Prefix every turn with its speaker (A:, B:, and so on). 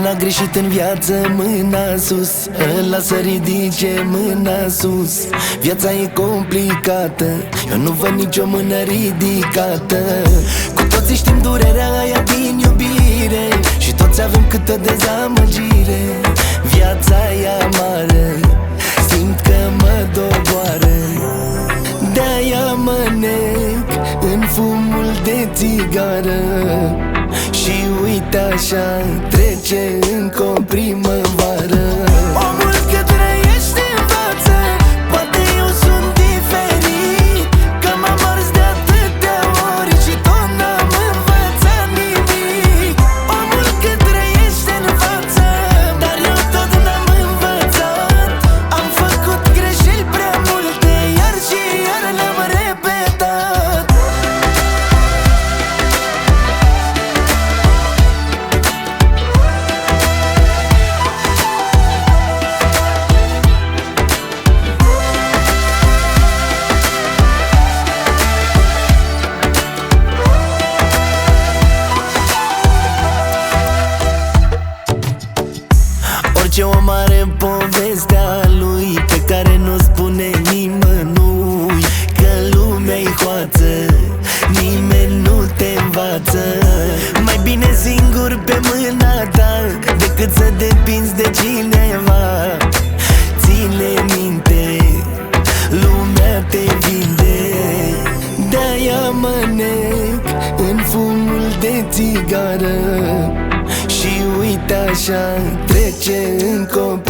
A: n-a greșit în viață, mâna sus. Ăla să ridice mâna sus. Viața e complicată, eu nu văd nicio mână ridicată. Cu toții știm durerea aia din iubire și toți avem câte o dezamăgire. Viața e amară, simt că mă doboară. De-aia mă nec în fumul de țigară și uite așa trece încă o primăvară. Omul că trăiește învață, poate eu sunt diferit, că m-am ars de atâtea ori și tot n-am învățat nimic. Omul că trăiește învață, dar eu tot n-am învățat. Am făcut greșeli prea multe, iar și iar le-am repetat. Orice om are povestea lui, pe care nu spune nimănui. Că lumea-i hoață, nimeni nu te învață. Mai bine singur pe mâna ta decât să depinzi de cineva. Ține minte, lumea te vinde. De-aia mă nec în fumul de țigară și uite așa trece încă o